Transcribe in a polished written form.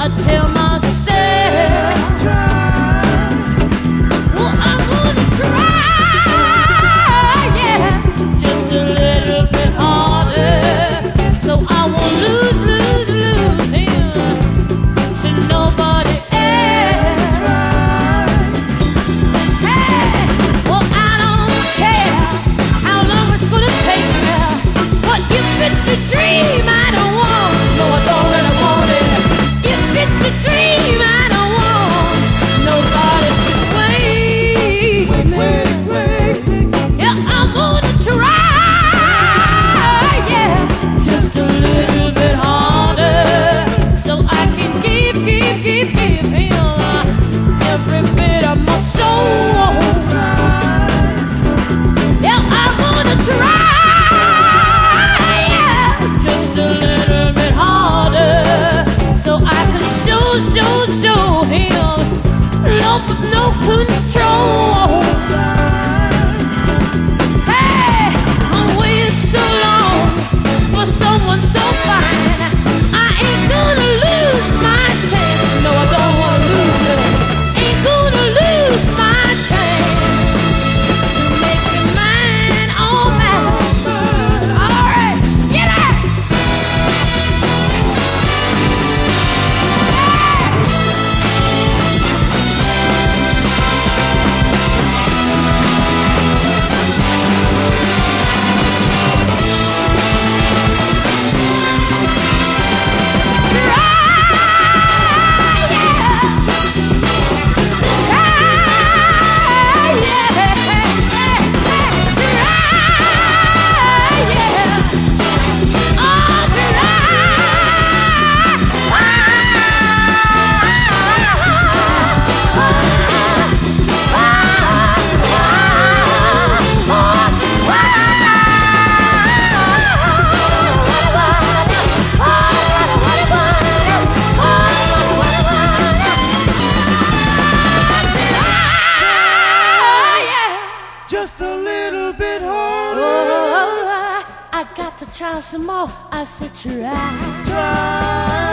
I tell myself, well, I'm gonna try, yeah, just a little bit harder, so I won't lose him to nobody else. Hey, well, I don't care how long it's gonna take me, but if it's a dream I don't want, no, I don't really want it. If it's a dream I don't want nobody to wait. Yeah, I'm gonna try, yeah, just a little bit harder, so I can give him every bit of my soul. Yeah, I'm gonna try, yeah, just a little bit harder, so I can show him love with no control. Hey, I'm waiting so long for someone so fine. I ain't gonna lose my chance. No, I don't wanna lose it. Ain't gonna lose my chance to make you mine, oh man. All right, get out. Just a little bit harder. Oh, I got to try some more. I said try.